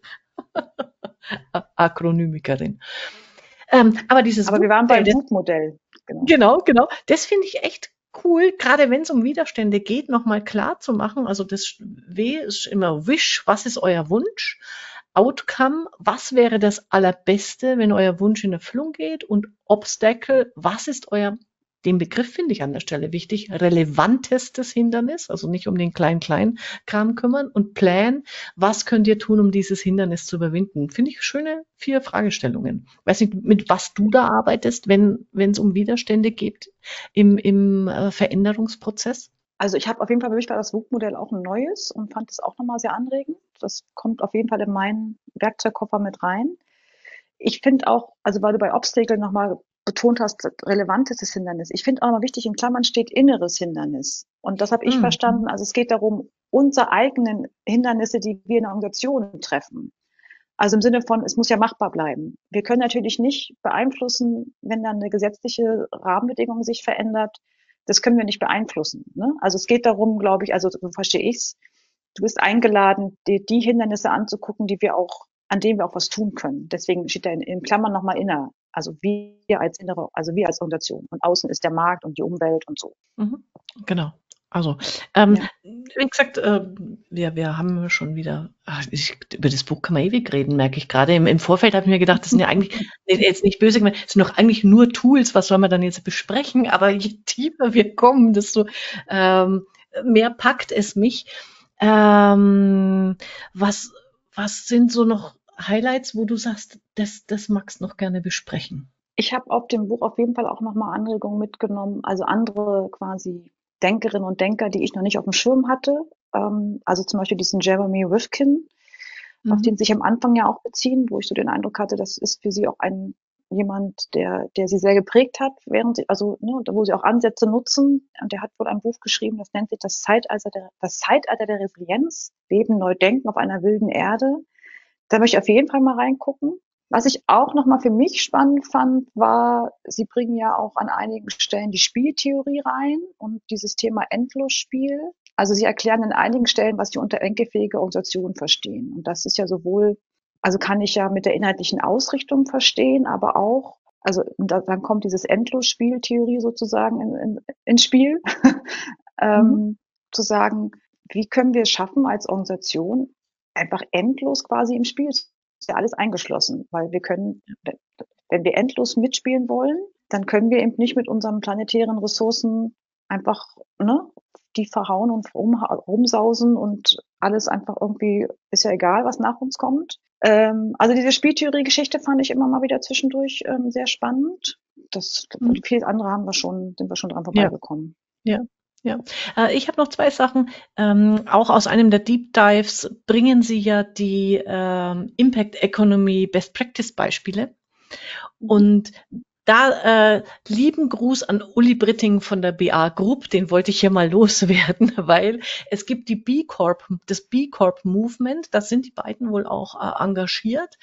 Akronymmikerin. Ähm, aber dieses
Aber wir waren
WOOP-Modell,
beim
das,
WUP-Modell. Genau.
genau, genau, das finde ich echt cool, gerade wenn es um Widerstände geht, nochmal klar zu machen. Also das W ist immer Wish, was ist euer Wunsch? Outcome, was wäre das Allerbeste, wenn euer Wunsch in Erfüllung geht? Und Obstacle, was ist euer, den Begriff finde ich an der Stelle wichtig, relevantestes Hindernis, also nicht um den Klein-Klein-Kram kümmern. Und Plan, was könnt ihr tun, um dieses Hindernis zu überwinden? Finde ich schöne vier Fragestellungen. Weiß nicht, mit was du da arbeitest, wenn wenn es um Widerstände geht im, im äh, Veränderungsprozess?
Also ich habe auf jeden Fall, für mich war das WUP-Modell auch ein neues und fand es auch nochmal sehr anregend. Das kommt auf jeden Fall in meinen Werkzeugkoffer mit rein. Ich finde auch, also weil du bei Obstacle nochmal betont hast, relevantes Hindernis. Ich finde auch nochmal wichtig, in Klammern steht inneres Hindernis. Und das habe ich
Mhm.
verstanden. Also es geht darum, unsere eigenen Hindernisse, die wir in der Organisation treffen. Also im Sinne von, es muss ja machbar bleiben. Wir können natürlich nicht beeinflussen, wenn dann eine gesetzliche Rahmenbedingung sich verändert, das können wir nicht beeinflussen. Ne? Also es geht darum, glaube ich, also so verstehe ich's. Du bist eingeladen, dir die Hindernisse anzugucken, die wir auch, an denen wir auch was tun können. Deswegen steht da in, in Klammern nochmal inner. Also wir als innere, also wir als Organisation. Und außen ist der Markt und die Umwelt und so.
Mhm. Genau. Also, ähm,
Ja.
wie gesagt, äh, wir, wir haben schon wieder, ach, ich, über das Buch kann man ewig reden, merke ich gerade. Im, Im Vorfeld habe ich mir gedacht, das sind ja eigentlich, jetzt nicht böse gemeint, das sind doch eigentlich nur Tools, was soll man dann jetzt besprechen? Aber je tiefer wir kommen, desto ähm, mehr packt es mich. Ähm, was, was sind so noch Highlights, wo du sagst, das, das magst du noch gerne besprechen?
Ich habe auf dem Buch auf jeden Fall auch nochmal Anregungen mitgenommen, also andere quasi Denkerinnen und Denker, die ich noch nicht auf dem Schirm hatte. Ähm, also zum Beispiel diesen Jeremy Rifkin, auf
Mhm.
den sie sich am Anfang ja auch beziehen, wo ich so den Eindruck hatte, das ist für sie auch ein jemand, der, der sie sehr geprägt hat, während sie, also ne, wo sie auch Ansätze nutzen. Und der hat wohl ein Buch geschrieben, das nennt sich das Zeitalter der, das Zeitalter der Resilienz, Leben neu denken auf einer wilden Erde. Da möchte ich auf jeden Fall mal reingucken. Was ich auch nochmal für mich spannend fand, war, Sie bringen ja auch an einigen Stellen die Spieltheorie rein und dieses Thema Endlosspiel. Also Sie erklären an einigen Stellen, was Sie unter enkelfähige Organisation verstehen. Und das ist ja sowohl, also kann ich ja mit der inhaltlichen Ausrichtung verstehen, aber auch, also da, dann kommt dieses Endlosspieltheorie sozusagen in, in, ins Spiel,
Mhm.
ähm, zu sagen, wie können wir es schaffen als Organisation, einfach endlos quasi im Spiel ist ja alles eingeschlossen, weil wir können, wenn wir endlos mitspielen wollen, dann können wir eben nicht mit unseren planetären Ressourcen einfach, ne, die verhauen und rum, rumsausen und alles einfach irgendwie, ist ja egal, was nach uns kommt. Ähm, also diese Spieltheorie-Geschichte fand ich immer mal wieder zwischendurch ähm, sehr spannend. Das,
Mhm.
viel andere haben wir schon, sind wir schon dran
Ja.
vorbeigekommen.
Ja, ja. Äh, ich habe noch zwei Sachen. Ähm, auch aus einem der Deep Dives bringen Sie ja die ähm, Impact Economy Best Practice Beispiele.
Mhm.
Und da äh, lieben Gruß an Uli Britting von der B A Group, den wollte ich hier mal loswerden, weil es gibt die B Corp, das B Corp Movement, da sind die beiden wohl auch äh, engagiert.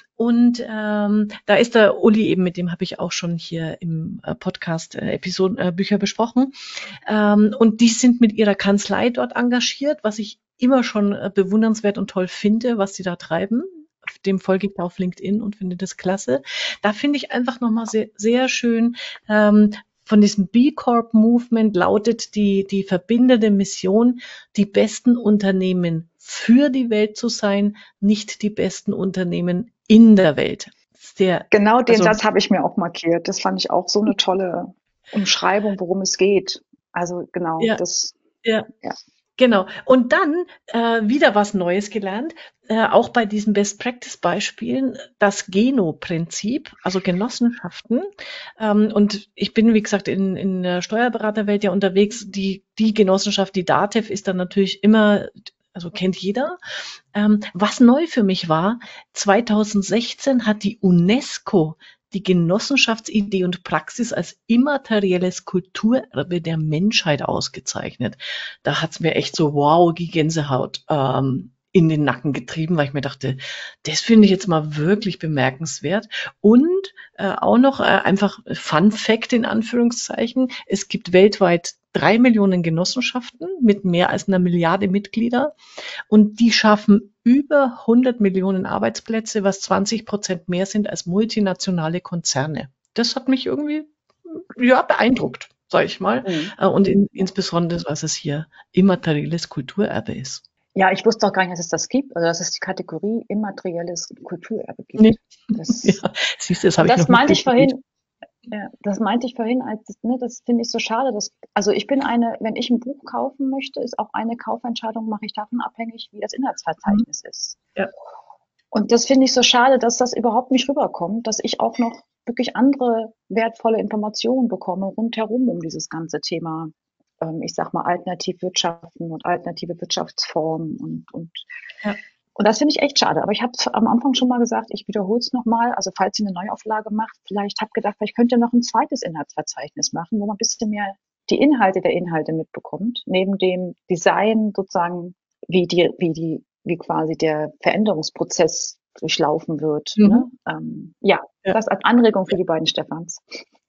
Und ähm, da ist der Uli eben, mit dem habe ich auch schon hier im äh, Podcast äh, Episoden, äh, Bücher besprochen. Ähm, und die sind mit ihrer Kanzlei dort engagiert, was ich immer schon äh, bewundernswert und toll finde, was sie da treiben. Dem folge ich auf LinkedIn und finde das klasse. Da finde ich einfach nochmal sehr, sehr schön, ähm, von diesem B Corp Movement lautet die, die verbindende Mission, die besten Unternehmen für die Welt zu sein, nicht die besten Unternehmen in der Welt. Sehr,
Genau den
also,
Satz habe ich mir auch markiert. Das fand ich auch so eine tolle Umschreibung, worum es geht. Also genau,
ja,
das,
ja.
ja.
Genau. Und dann äh, wieder was Neues gelernt, äh, auch bei diesen Best-Practice-Beispielen, das Geno-Prinzip, also Genossenschaften. Ähm, und ich bin, wie gesagt, in, in der Steuerberaterwelt ja unterwegs. Die, die Genossenschaft, die DATEV, ist dann natürlich immer, also kennt jeder. Ähm, was neu für mich war, zweitausendsechzehn hat die UNESCO die Genossenschaftsidee und Praxis als immaterielles Kulturerbe der Menschheit ausgezeichnet. Da hat's mir echt so wow, die Gänsehaut ähm, in den Nacken getrieben, weil ich mir dachte, das finde ich jetzt mal wirklich bemerkenswert. Und äh, auch noch äh, einfach Fun Fact in Anführungszeichen, es gibt weltweit drei Millionen Genossenschaften mit mehr als einer Milliarde Mitglieder und die schaffen über hundert Millionen Arbeitsplätze, was zwanzig Prozent mehr sind als multinationale Konzerne. Das hat mich irgendwie, ja, beeindruckt, sage ich mal.
Mhm.
Äh, Und in, insbesondere, was es hier immaterielles Kulturerbe ist.
Ja, ich wusste auch gar nicht, dass es das gibt, also dass es die Kategorie immaterielles Kulturerbe
Nee.
gibt. Das,
Ja, siehst du, das
und
habe ich
das
noch
meinte ich
mitgegoogelt.
vorhin, ja, das meinte ich vorhin, als, ne, das finde ich so schade, dass, also ich bin eine, wenn ich ein Buch kaufen möchte, ist auch eine Kaufentscheidung, mache ich davon abhängig, wie das
Mhm.
Inhaltsverzeichnis ist.
Ja.
Und das finde ich so schade, dass das überhaupt nicht rüberkommt, dass ich auch noch wirklich andere wertvolle Informationen bekomme rundherum um dieses ganze Thema, ähm, ich sag mal, Alternativwirtschaften und alternative Wirtschaftsformen und, und,
Ja.
und das finde ich echt schade. Aber ich habe am Anfang schon mal gesagt, ich wiederhole es nochmal, also falls ihr eine Neuauflage macht, vielleicht habt gedacht, vielleicht könnt ihr noch ein zweites Inhaltsverzeichnis machen, wo man ein bisschen mehr die Inhalte der Inhalte mitbekommt, neben dem Design sozusagen, wie die, wie die, wie quasi der Veränderungsprozess durchlaufen wird.
Mhm.
Ne? Ähm, ja,
Ja.
das als Anregung für die beiden Stefans.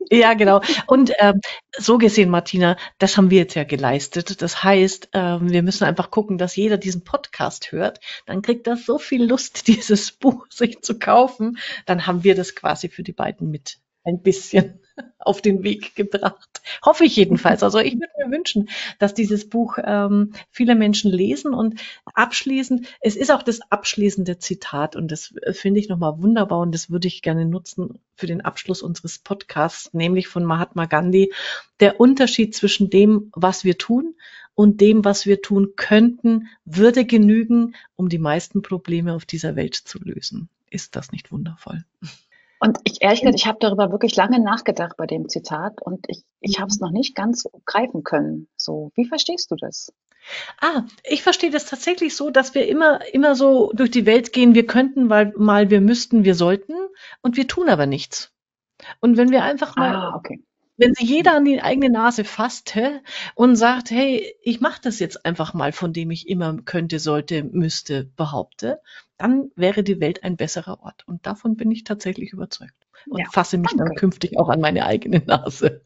Ja, genau. Und ähm, so gesehen, Martina, das haben wir jetzt ja geleistet. Das heißt, ähm, wir müssen einfach gucken, dass jeder diesen Podcast hört. Dann kriegt er so viel Lust, dieses Buch sich zu kaufen. Dann haben wir das quasi für die beiden mit ein bisschen auf den Weg gebracht. Hoffe ich jedenfalls. Also ich würde mir wünschen, dass dieses Buch ähm, viele Menschen lesen. Und abschließend, es ist auch das abschließende Zitat und das äh, finde ich nochmal wunderbar und das würde ich gerne nutzen für den Abschluss unseres Podcasts, nämlich von Mahatma Gandhi. Der Unterschied zwischen dem, was wir tun und dem, was wir tun könnten, würde genügen, um die meisten Probleme auf dieser Welt zu lösen. Ist das nicht wundervoll?
Und ich ehrlich gesagt, ich habe darüber wirklich lange nachgedacht bei dem Zitat und ich, ich habe es noch nicht ganz greifen können. So, wie verstehst du das?
Ah, ich verstehe das tatsächlich so, dass wir immer, immer so durch die Welt gehen, wir könnten, weil mal wir müssten, wir sollten und wir tun aber nichts. Und wenn wir einfach mal,
Ah, okay.
wenn sich jeder an die eigene Nase fasst hä, und sagt, hey, ich mache das jetzt einfach mal, von dem ich immer könnte, sollte, müsste, behaupte, dann wäre die Welt ein besserer Ort. Und davon bin ich tatsächlich überzeugt. Und
Ja,
fasse mich dann
danke.
künftig auch an meine eigene Nase.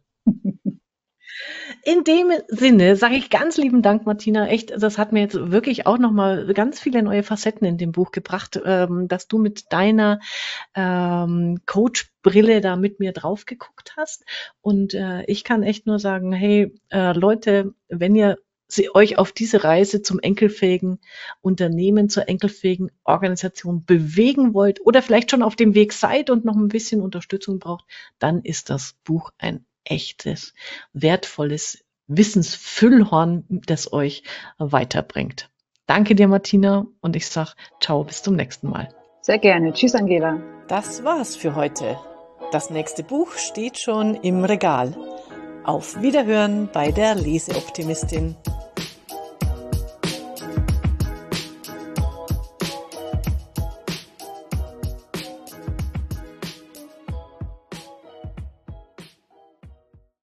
In dem Sinne sage ich ganz lieben Dank, Martina. Echt, das hat mir jetzt wirklich auch nochmal ganz viele neue Facetten in dem Buch gebracht, ähm, dass du mit deiner ähm, Coach-Brille da mit mir drauf geguckt hast. Und äh, ich kann echt nur sagen, hey, äh, Leute, wenn ihr sie euch auf diese Reise zum enkelfähigen Unternehmen, zur enkelfähigen Organisation bewegen wollt oder vielleicht schon auf dem Weg seid und noch ein bisschen Unterstützung braucht, dann ist das Buch ein echtes, wertvolles Wissensfüllhorn, das euch weiterbringt. Danke dir, Martina, und ich sag ciao, bis zum nächsten Mal.
Sehr gerne. Tschüss, Angela.
Das war's für heute. Das nächste Buch steht schon im Regal. Auf Wiederhören bei der Leseoptimistin.